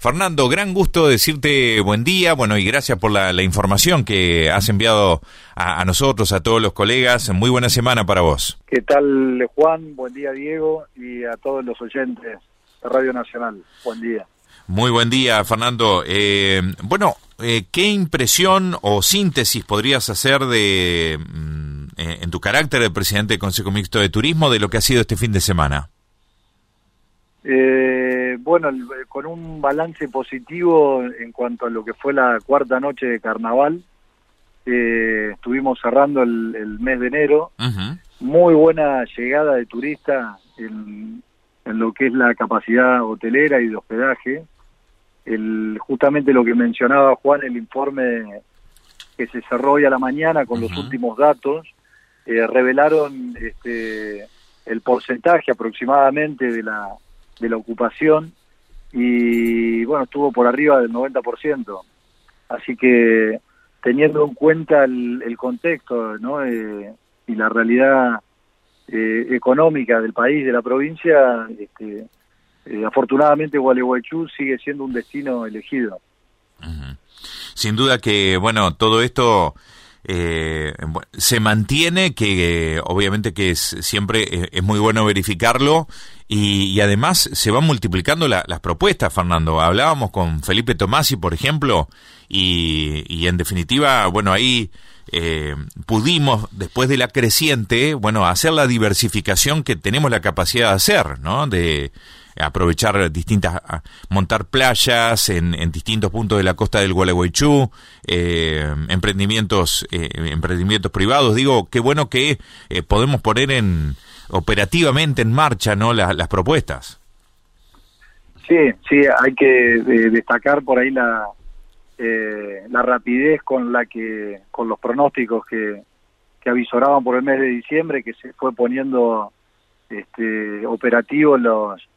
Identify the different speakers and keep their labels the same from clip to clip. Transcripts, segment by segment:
Speaker 1: Fernando, gran gusto decirte buen día, bueno, y gracias por la información que has enviado a nosotros, a todos los colegas. Muy buena semana para vos.
Speaker 2: ¿Qué tal, Juan? Buen día, Diego, y a todos los oyentes de Radio Nacional. Buen día.
Speaker 1: Muy buen día, Fernando. ¿Qué impresión o síntesis podrías hacer en tu carácter de presidente del Consejo Mixto de Turismo de lo que ha sido este fin de semana?
Speaker 2: Con un balance positivo en cuanto a lo que fue la cuarta noche de carnaval, estuvimos cerrando el mes de enero.
Speaker 1: Uh-huh.
Speaker 2: Muy buena llegada de turistas en lo que es la capacidad hotelera y de hospedaje. Justamente lo que mencionaba Juan, el informe que se cerró hoy a la mañana con los últimos datos, revelaron el porcentaje aproximadamente de la ocupación, y bueno, estuvo por arriba del 90%. Así que, teniendo en cuenta el contexto, ¿no? Y la realidad económica del país, de la provincia, afortunadamente Gualeguaychú sigue siendo un destino elegido.
Speaker 1: Uh-huh. Sin duda que, bueno, todo esto se mantiene, que obviamente que siempre es muy bueno verificarlo, y además se van multiplicando las propuestas, Fernando. Hablábamos con Felipe Tomasi, por ejemplo, y en definitiva, bueno, ahí pudimos, después de la creciente, bueno, hacer la diversificación que tenemos la capacidad de hacer, ¿no? De aprovechar montar playas en distintos puntos de la costa del Gualeguaychú, emprendimientos privados. Digo, qué bueno que podemos poner operativamente en marcha, ¿no? las propuestas.
Speaker 2: Sí, hay que destacar por ahí la rapidez con los pronósticos que avisoraban por el mes de diciembre, que se fue poniendo operativos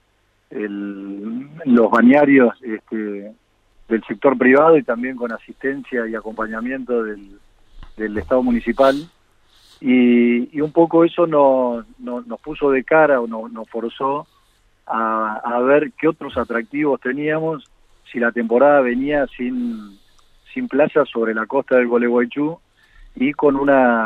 Speaker 2: los bañarios del sector privado, y también con asistencia y acompañamiento del Estado municipal, y un poco eso nos puso de cara, o nos forzó a ver qué otros atractivos teníamos si la temporada venía sin playas sobre la costa del Gualeguaychú, y con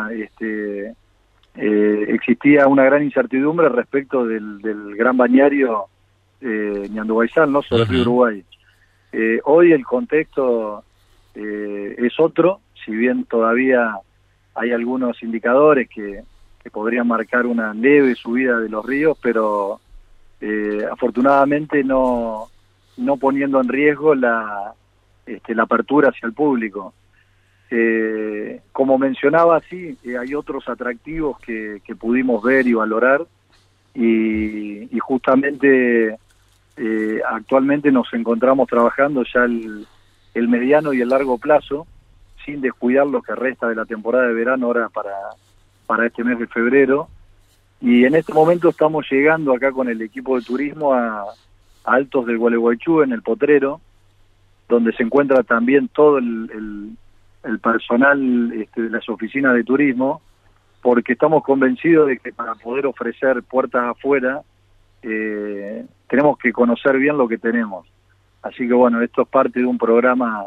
Speaker 2: existía una gran incertidumbre respecto del gran bañario Ñandubaizal, ¿no? Sobre el río Uruguay. Hoy el contexto es otro, si bien todavía hay algunos indicadores que podrían marcar una leve subida de los ríos, pero afortunadamente no poniendo en riesgo la apertura hacia el público. Como mencionaba, sí, hay otros atractivos que pudimos ver y valorar, y justamente actualmente nos encontramos trabajando ya el mediano y el largo plazo, sin descuidar lo que resta de la temporada de verano ahora para este mes de febrero. Y en este momento estamos llegando acá con el equipo de turismo a Altos del Gualeguaychú, en el Potrero, donde se encuentra también todo el personal de las oficinas de turismo, porque estamos convencidos de que para poder ofrecer puertas afuera tenemos que conocer bien lo que tenemos. Así que bueno, esto es parte de un programa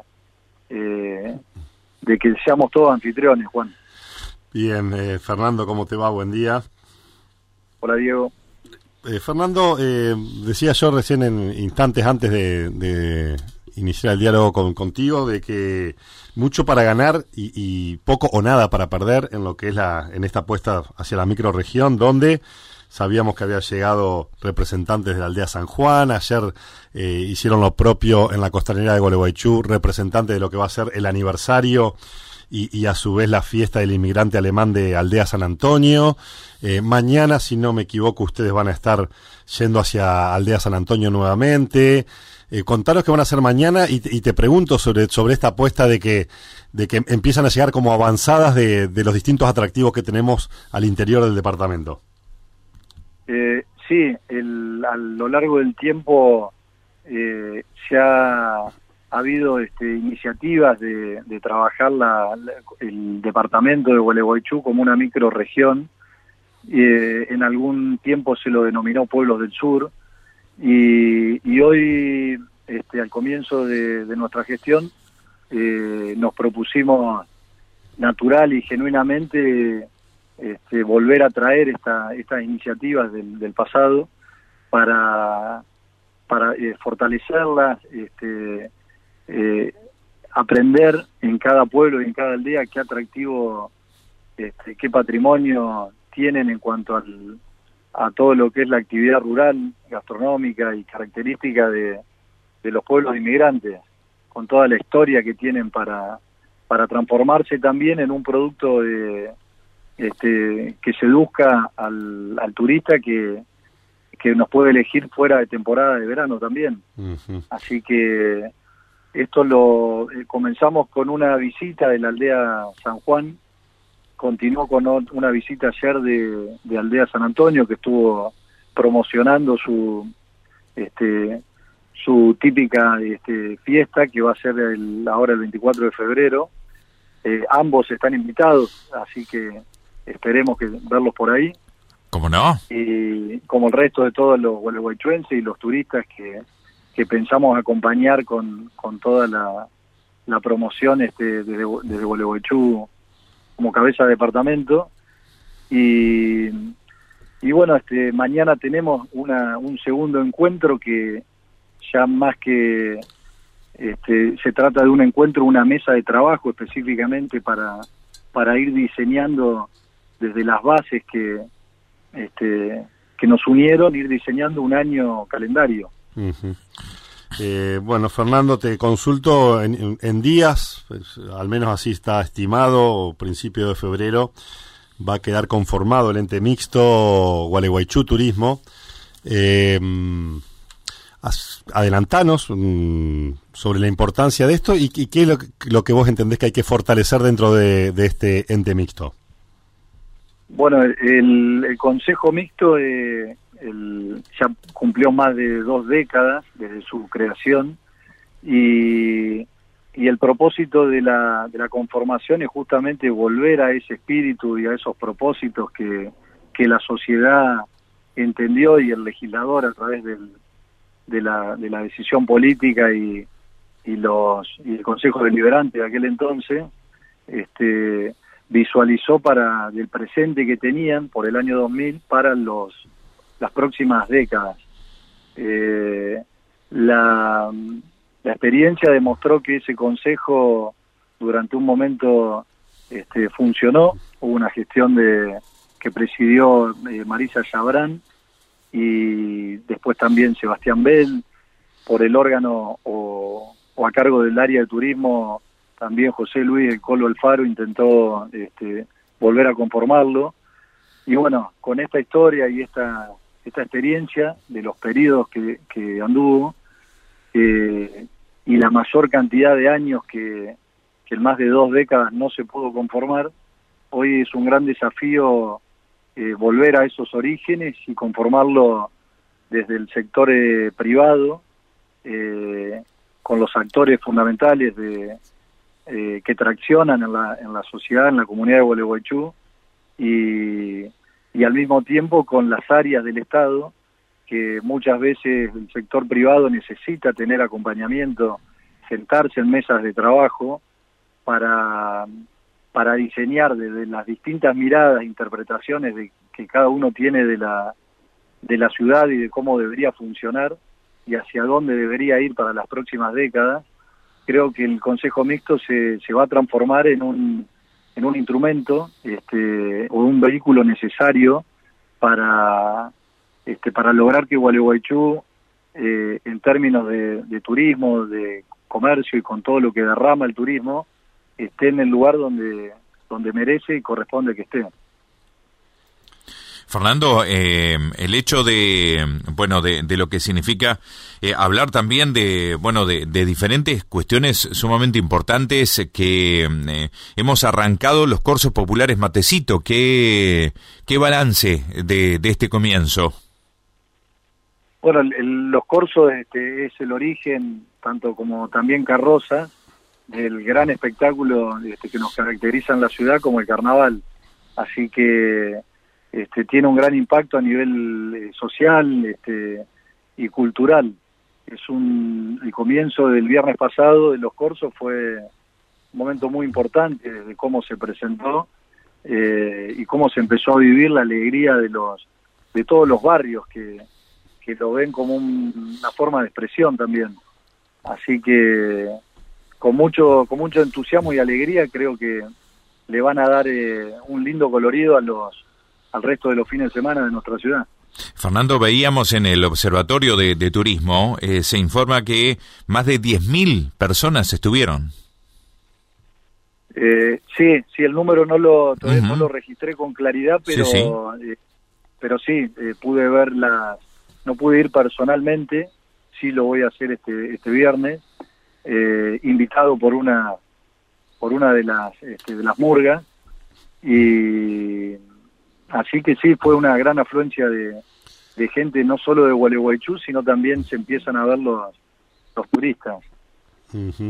Speaker 2: de que seamos todos anfitriones, Juan.
Speaker 3: Bien, Fernando, ¿cómo te va? Buen día.
Speaker 2: Hola, Diego.
Speaker 3: Fernando, decía yo recién, en instantes antes de iniciar el diálogo contigo, de que mucho para ganar y poco o nada para perder en lo que es en esta apuesta hacia la microrregión, donde sabíamos que había llegado representantes de la aldea San Juan. Ayer hicieron lo propio en la costanera de Gualeguaychú, representantes de lo que va a ser el aniversario y a su vez la fiesta del inmigrante alemán de Aldea San Antonio. Mañana, si no me equivoco, ustedes van a estar yendo hacia Aldea San Antonio nuevamente. Contanos qué van a hacer mañana, y te pregunto sobre esta apuesta de que empiezan a llegar como avanzadas de los distintos atractivos que tenemos al interior del departamento.
Speaker 2: Sí, a lo largo del tiempo se ha habido iniciativas de trabajar el departamento de Gualeguaychú como una microrregión. En algún tiempo se lo denominó Pueblos del Sur, y hoy al comienzo de nuestra gestión, nos propusimos natural y genuinamente volver a traer estas iniciativas del pasado para fortalecerlas, aprender en cada pueblo y en cada aldea qué atractivo, qué patrimonio tienen en cuanto a todo lo que es la actividad rural, gastronómica y característica de los pueblos inmigrantes, con toda la historia que tienen para transformarse también en un producto que seduzca al turista que nos puede elegir fuera de temporada de verano también. Uh-huh. Así que esto lo comenzamos con una visita de la aldea San Juan, continuó con una visita ayer de aldea San Antonio, que estuvo promocionando su típica fiesta, que va a ser ahora el 24 de febrero. Ambos están invitados, así que esperemos verlos por ahí.
Speaker 1: ¿Cómo no?
Speaker 2: Y como el resto de todos los gualeguaychuenses y los turistas que pensamos acompañar con toda la promoción desde Gualeguaychú como cabeza de departamento. Y bueno, mañana tenemos un segundo encuentro que ya más que se trata de un encuentro, una mesa de trabajo específicamente para ir diseñando desde las bases que nos unieron, ir diseñando un año calendario.
Speaker 3: Uh-huh. Bueno, Fernando, te consulto en días, pues, al menos así está estimado, principio de febrero, va a quedar conformado el ente mixto Gualeguaychú Turismo. Adelantanos sobre la importancia de esto y qué es lo que vos entendés que hay que fortalecer dentro de este ente mixto.
Speaker 2: Bueno, el Consejo Mixto ya cumplió más de 2 décadas desde su creación y el propósito de la conformación es justamente volver a ese espíritu y a esos propósitos que la sociedad entendió y el legislador a través de la decisión política y el Consejo Deliberante de aquel entonces visualizó del presente que tenían por el año 2000 para las próximas décadas. La experiencia demostró que ese consejo durante un momento funcionó. Hubo una gestión que presidió Marisa Yabrán y después también Sebastián Bell, por el órgano o a cargo del área de turismo también José Luis El Colo Alfaro intentó volver a conformarlo. Y bueno, con esta historia y esta experiencia de los periodos que anduvo y la mayor cantidad de años que en más de 2 décadas no se pudo conformar, hoy es un gran desafío volver a esos orígenes y conformarlo desde el sector privado, con los actores fundamentales que traccionan en la sociedad, en la comunidad de Gualeguaychú, y al mismo tiempo con las áreas del Estado, que muchas veces el sector privado necesita tener acompañamiento, sentarse en mesas de trabajo para diseñar desde las distintas miradas e interpretaciones que cada uno tiene de la ciudad y de cómo debería funcionar y hacia dónde debería ir para las próximas décadas. Creo que el Consejo Mixto se va a transformar en un instrumento o un vehículo necesario para lograr que Gualeguaychú, en términos de turismo, de comercio y con todo lo que derrama el turismo, esté en el lugar donde merece y corresponde que esté.
Speaker 1: Fernando, el hecho de lo que significa hablar también de diferentes cuestiones sumamente importantes que hemos arrancado los cursos populares Matecito. ¿Qué balance de este comienzo?
Speaker 2: Bueno, los cursos es el origen, tanto como también Carroza, del gran espectáculo que nos caracteriza en la ciudad como el carnaval. Así que tiene un gran impacto a nivel social y cultural. el comienzo del viernes pasado de los corsos fue un momento muy importante de cómo se presentó y cómo se empezó a vivir la alegría de todos los barrios que lo ven como una forma de expresión también. Así que con mucho entusiasmo y alegría creo que le van a dar un lindo colorido al resto de los fines de semana de nuestra ciudad.
Speaker 1: Fernando, veíamos en el Observatorio de Turismo, se informa que más de 10.000 personas estuvieron.
Speaker 2: Sí, el número todavía no lo registré con claridad, pero sí, pero sí, pude verlas, no pude ir personalmente, sí lo voy a hacer este viernes, invitado por una de las murgas, y así que sí, fue una gran afluencia de gente, no solo de Gualeguaychú, sino también se empiezan a ver los turistas.
Speaker 3: Uh-huh.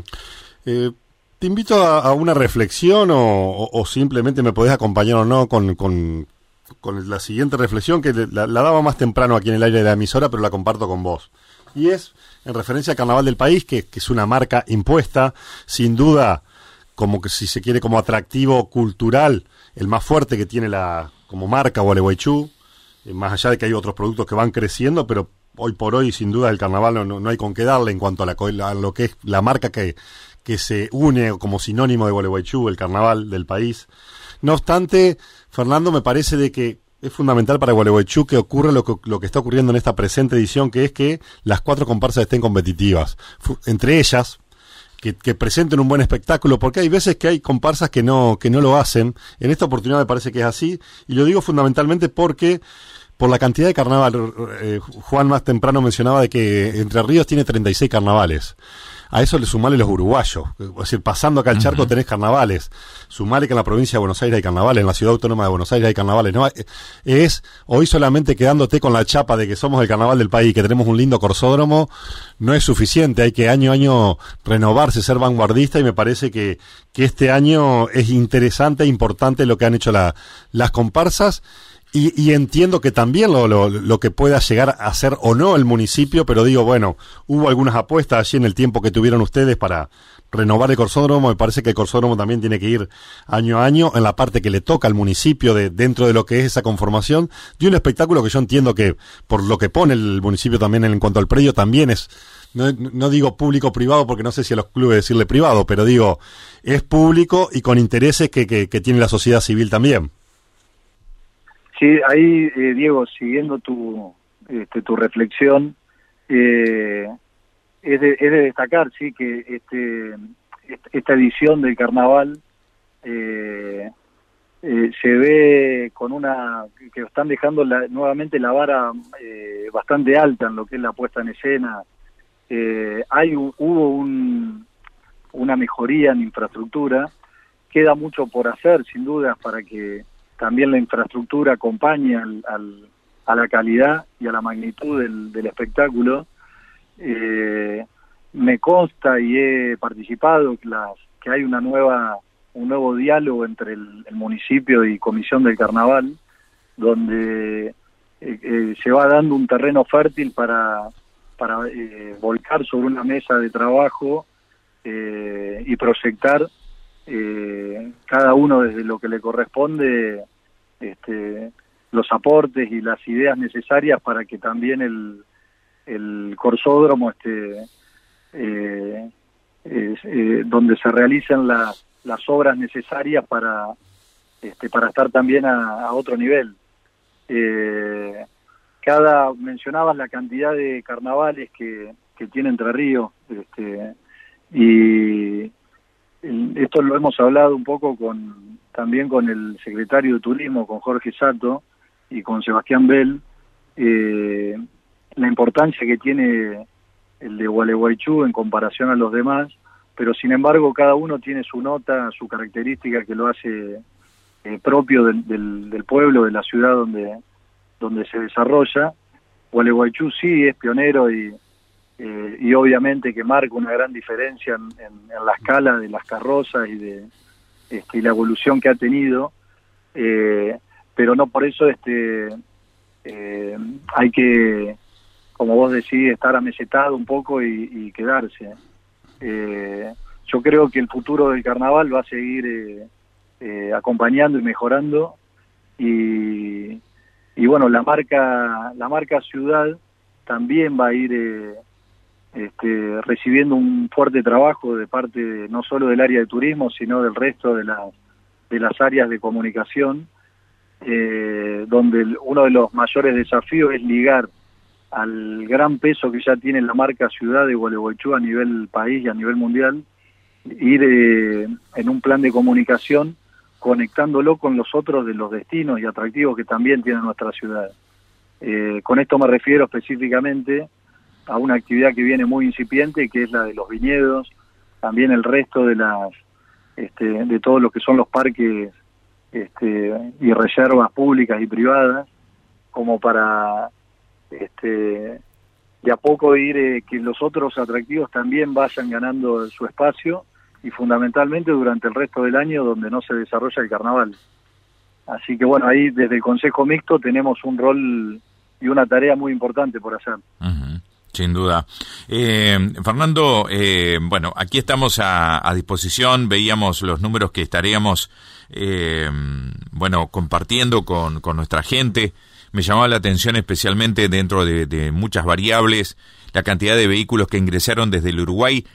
Speaker 3: Te invito a una reflexión o simplemente me podés acompañar o no con la siguiente reflexión que la daba más temprano aquí en el aire de la emisora, pero la comparto con vos. Y es en referencia al Carnaval del País, que es una marca impuesta, sin duda, como que si se quiere como atractivo cultural, el más fuerte que tiene como marca Gualeguaychú, más allá de que hay otros productos que van creciendo, pero hoy por hoy sin duda el Carnaval no hay con qué darle en cuanto a lo que es la marca que se une como sinónimo de Gualeguaychú, el Carnaval del País. No obstante, Fernando, me parece de que es fundamental para Gualeguaychú que ocurra lo que está ocurriendo en esta presente edición, que es que las 4 comparsas estén competitivas. Entre ellas, que presenten un buen espectáculo, porque hay veces que hay comparsas que no lo hacen. En esta oportunidad me parece que es así, y lo digo fundamentalmente porque por la cantidad de carnaval. Juan más temprano mencionaba de que Entre Ríos tiene 36 carnavales. A eso le sumale los uruguayos. Es decir, pasando acá al charco tenés carnavales. Sumale que en la provincia de Buenos Aires hay carnavales, en la ciudad autónoma de Buenos Aires hay carnavales. No, hoy solamente quedándote con la chapa de que somos el carnaval del país, que tenemos un lindo corsódromo, no es suficiente. Hay que año a año renovarse, ser vanguardista, y me parece que este año es interesante e importante lo que han hecho las comparsas. Y entiendo que también lo que pueda llegar a hacer o no el municipio, pero digo, bueno, hubo algunas apuestas allí en el tiempo que tuvieron ustedes para renovar el corsódromo. Me parece que el corsódromo también tiene que ir año a año en la parte que le toca al municipio dentro de lo que es esa conformación de un espectáculo que yo entiendo que por lo que pone el municipio también en cuanto al predio también es, no digo público-privado porque no sé si a los clubes decirle privado, pero digo, es público y con intereses que tiene la sociedad civil también.
Speaker 2: Sí, ahí, Diego, siguiendo tu reflexión, es de destacar, sí, que esta edición del carnaval se ve con que están dejando nuevamente la vara bastante alta en lo que es la puesta en escena. Hubo una mejoría en infraestructura, queda mucho por hacer, sin duda, para que también la infraestructura acompaña a la calidad y a la magnitud del espectáculo. Me consta y he participado que hay un nuevo diálogo entre el municipio y Comisión del Carnaval, donde se va dando un terreno fértil para volcar sobre una mesa de trabajo y proyectar cada uno desde lo que le corresponde los aportes y las ideas necesarias para que también el corsódromo donde se realicen las obras necesarias para estar también a otro nivel. Mencionabas la cantidad de carnavales que tiene Entre Ríos, y esto lo hemos hablado un poco también con el secretario de Turismo, con Jorge Sato, y con Sebastián Bell, la importancia que tiene el de Gualeguaychú en comparación a los demás, pero sin embargo cada uno tiene su nota, su característica que lo hace propio del pueblo, de la ciudad donde se desarrolla. Gualeguaychú sí es pionero y obviamente que marca una gran diferencia en la escala de las carrozas y la evolución que ha tenido, pero no por eso hay que como vos decís, estar amesetado un poco y quedarse. Yo creo que el futuro del carnaval va a seguir acompañando y mejorando, y bueno, la marca ciudad también va a ir recibiendo un fuerte trabajo de parte no solo del área de turismo, sino del resto de las áreas de comunicación, donde uno de los mayores desafíos es ligar al gran peso que ya tiene la marca ciudad de Gualeguaychú a nivel país y a nivel mundial, ir en un plan de comunicación conectándolo con los otros de los destinos y atractivos que también tiene nuestra ciudad. Con esto me refiero específicamente a una actividad que viene muy incipiente, que es la de los viñedos, también el resto de de todo lo que son los parques y reservas públicas y privadas, como para de a poco ir que los otros atractivos también vayan ganando su espacio, y fundamentalmente durante el resto del año donde no se desarrolla el carnaval. Así que bueno, ahí desde el Consejo Mixto tenemos un rol y una tarea muy importante por hacer.
Speaker 1: Uh-huh. Sin duda. Fernando, bueno, aquí estamos a disposición, veíamos los números que estaríamos, bueno, compartiendo con nuestra gente. Me llamaba la atención especialmente dentro de muchas variables, la cantidad de vehículos que ingresaron desde el Uruguay,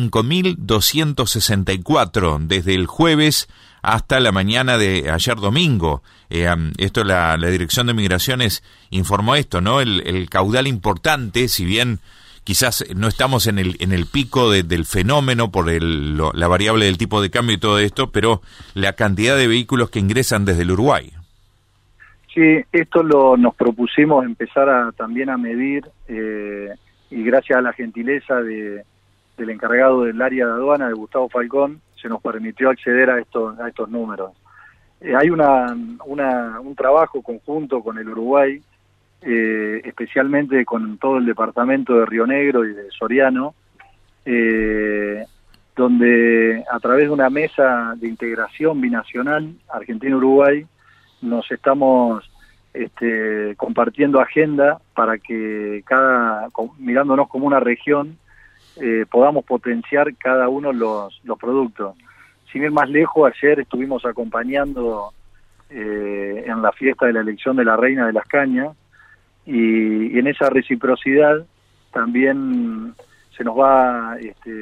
Speaker 1: 5.264 desde el jueves hasta la mañana de ayer domingo. Esto la Dirección de Migraciones informó esto, ¿no? El caudal importante, si bien quizás no estamos en el pico del fenómeno por la variable del tipo de cambio y todo esto, pero la cantidad de vehículos que ingresan desde el Uruguay.
Speaker 2: Sí, esto nos propusimos empezar también a medir, y gracias a la gentileza del encargado del área de aduana, de Gustavo Falcón, se nos permitió acceder a estos números. Hay un trabajo conjunto con el Uruguay, especialmente con todo el departamento de Río Negro y de Soriano, donde a través de una mesa de integración binacional Argentina-Uruguay nos estamos compartiendo agenda para que mirándonos como una región, podamos potenciar cada uno los productos. Sin ir más lejos, ayer estuvimos acompañando en la fiesta de la elección de la Reina de las Cañas, y en esa reciprocidad también se nos va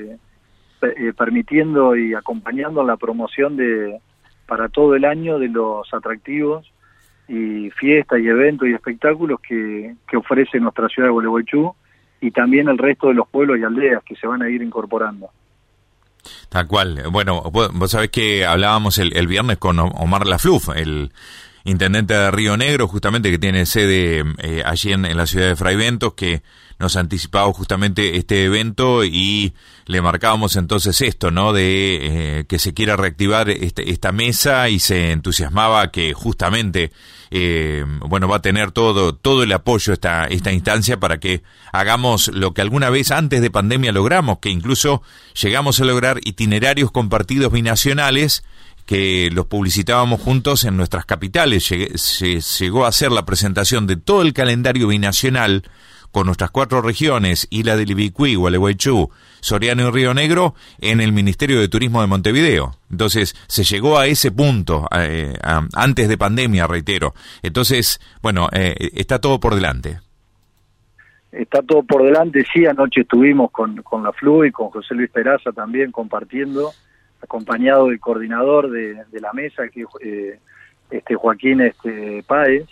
Speaker 2: permitiendo y acompañando la promoción para todo el año de los atractivos y fiestas y eventos y espectáculos que ofrece nuestra ciudad de Gualeguaychú, y también el resto de los pueblos y aldeas que se van a ir incorporando.
Speaker 1: Tal cual. Bueno, vos sabés que hablábamos el viernes con Omar Lafluf, el intendente de Río Negro, justamente, que tiene sede allí en la ciudad de Fray Bentos, que nos anticipaba justamente este evento, y le marcábamos entonces esto, ¿no? De que se quiera reactivar esta mesa, y se entusiasmaba que justamente bueno, va a tener todo el apoyo esta instancia para que hagamos lo que alguna vez antes de pandemia logramos, que incluso llegamos a lograr itinerarios compartidos binacionales que los publicitábamos juntos en nuestras capitales. Se llegó a hacer la presentación de todo el calendario binacional con nuestras 4 regiones, Isla del Ibicuí, Gualeguaychú, Soriano y Río Negro, en el Ministerio de Turismo de Montevideo. Entonces, se llegó a ese punto, antes de pandemia, reitero. Entonces, bueno, está todo por delante.
Speaker 2: Está todo por delante, sí. Anoche estuvimos con la FLU y con José Luis Peraza también compartiendo, acompañado del coordinador de la mesa, que Joaquín Páez,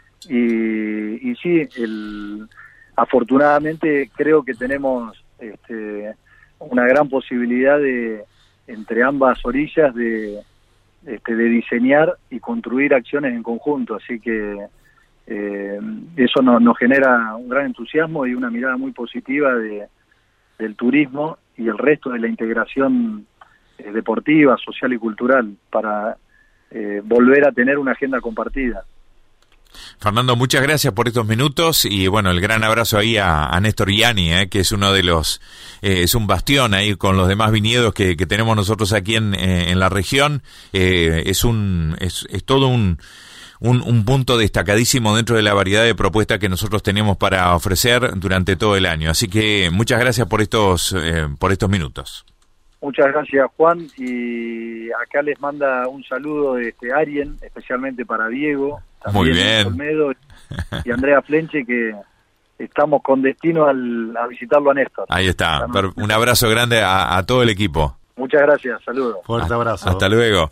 Speaker 2: y sí, afortunadamente creo que tenemos una gran posibilidad entre ambas orillas de diseñar y construir acciones en conjunto, así que eso nos genera un gran entusiasmo y una mirada muy positiva del turismo y el resto de la integración deportiva, social y cultural para volver a tener una agenda compartida.
Speaker 1: Fernando, muchas gracias por estos minutos, y bueno, el gran abrazo ahí a Néstor Ianni, que es uno de los, es un bastión ahí con los demás viñedos que tenemos nosotros aquí en la región. Es todo un un punto destacadísimo dentro de la variedad de propuestas que nosotros tenemos para ofrecer durante todo el año. Así que muchas gracias por estos minutos.
Speaker 2: Muchas gracias, Juan, y acá les manda un saludo de Arien, especialmente para Diego,
Speaker 1: muy bien,
Speaker 2: Olmedo y Andrea Flenche, que estamos con destino a visitarlo a Néstor.
Speaker 1: Ahí está, un abrazo grande a todo el equipo.
Speaker 2: Muchas gracias, saludos.
Speaker 3: Fuerte abrazo.
Speaker 1: Hasta luego.